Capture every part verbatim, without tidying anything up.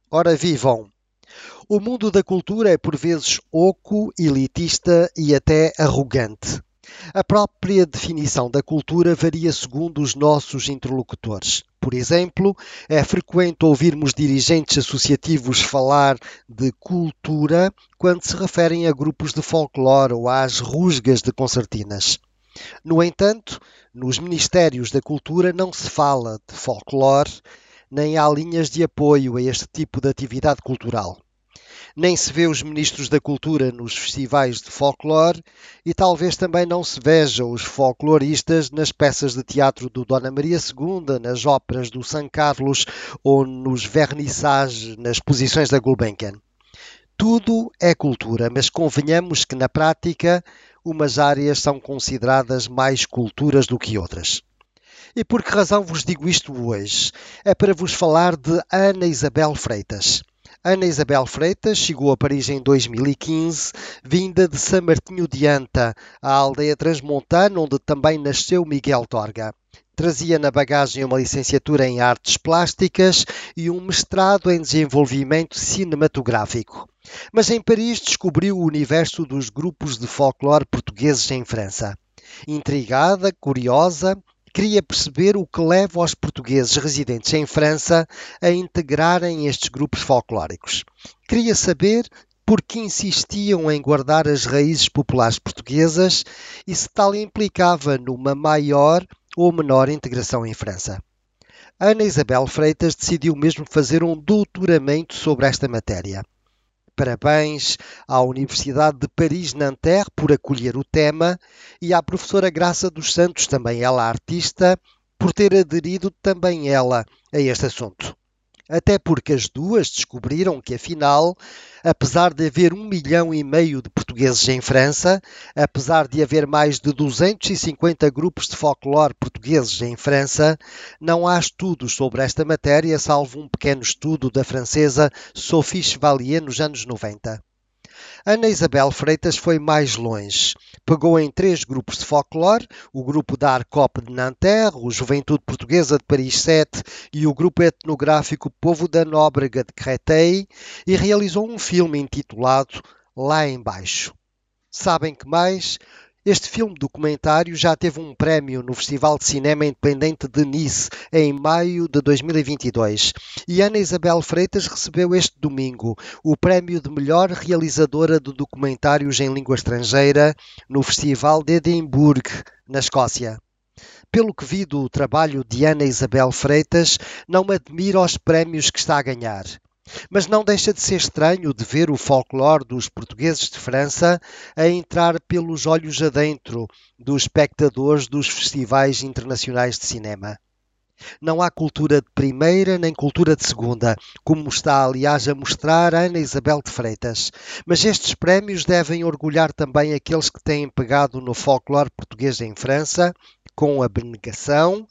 Ora vivam! O mundo da cultura é por vezes oco, elitista e até arrogante. A própria definição da cultura varia segundo os nossos interlocutores. Por exemplo, é frequente ouvirmos dirigentes associativos falar de cultura quando se referem a grupos de folclore ou às rusgas de concertinas. No entanto, nos Ministérios da Cultura não se fala de folclore, nem há linhas de apoio a este tipo de atividade cultural. Nem se vê os ministros da cultura nos festivais de folclore e talvez também não se vejam os folcloristas nas peças de teatro do Dona Maria segunda, nas óperas do São Carlos ou nos vernissages nas exposições da Gulbenkian. Tudo é cultura, mas convenhamos que na prática umas áreas são consideradas mais culturas do que outras. E por que razão vos digo isto hoje? É para vos falar de Ana Isabel Freitas. Ana Isabel Freitas chegou a Paris em dois mil e quinze, vinda de São Martinho de Anta, a aldeia transmontana onde também nasceu Miguel Torga. Trazia na bagagem uma licenciatura em artes plásticas e um mestrado em desenvolvimento cinematográfico. Mas em Paris descobriu o universo dos grupos de folclore portugueses em França. Intrigada, curiosa, queria perceber o que leva os portugueses residentes em França a integrarem estes grupos folclóricos. Queria saber por que insistiam em guardar as raízes populares portuguesas e se tal implicava numa maior ou menor integração em França. Ana Isabel Freitas decidiu mesmo fazer um doutoramento sobre esta matéria. Parabéns à Universidade de Paris-Nanterre por acolher o tema e à professora Graça dos Santos, também ela artista, por ter aderido também ela a este assunto. Até porque as duas descobriram que, afinal, apesar de haver um milhão e meio de portugueses em França, apesar de haver mais de duzentos e cinquenta grupos de folclore portugueses em França, não há estudos sobre esta matéria, salvo um pequeno estudo da francesa Sophie Chevalier nos anos noventa. Ana Isabel Freitas foi mais longe. Pegou em três grupos de folclore, o grupo da Arcop de Nanterre, o Juventude Portuguesa de Paris sete e o grupo etnográfico Povo da Nóbrega de Créteil, e realizou um filme intitulado Lá Embaixo. Sabem que mais? Este filme documentário já teve um prémio no Festival de Cinema Independente de Nice em maio de dois mil e vinte e dois e Ana Isabel Freitas recebeu este domingo o prémio de melhor realizadora de documentários em língua estrangeira no Festival de Edimburgo, na Escócia. Pelo que vi do trabalho de Ana Isabel Freitas, não me admira os prémios que está a ganhar. Mas não deixa de ser estranho de ver o folclore dos portugueses de França a entrar pelos olhos adentro dos espectadores dos festivais internacionais de cinema. Não há cultura de primeira nem cultura de segunda, como está aliás a mostrar Ana Isabel de Freitas. Mas estes prémios devem orgulhar também aqueles que têm pegado no folclore português em França, com abnegação,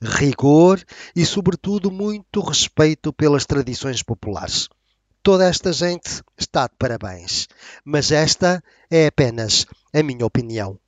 rigor e, sobretudo, muito respeito pelas tradições populares. Toda esta gente está de parabéns, mas esta é apenas a minha opinião.